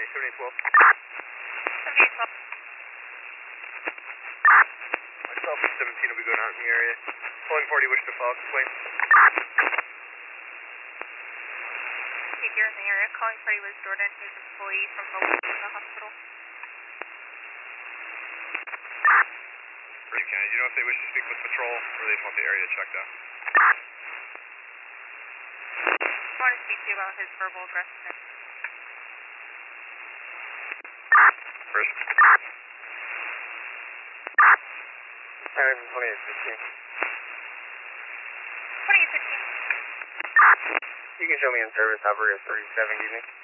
7812. 7812. Myself and 17 will be going out in the area. Calling party wish to file complaint. Okay, you're in the area. Calling party was Jordan, who's an employee from the hospital. Pretty County, do you know if they wish to speak with patrol or they just want the area checked out? I want to speak to you about his verbal aggressiveness. First. 2815. 2815. You can show me in service, operator 37, give me.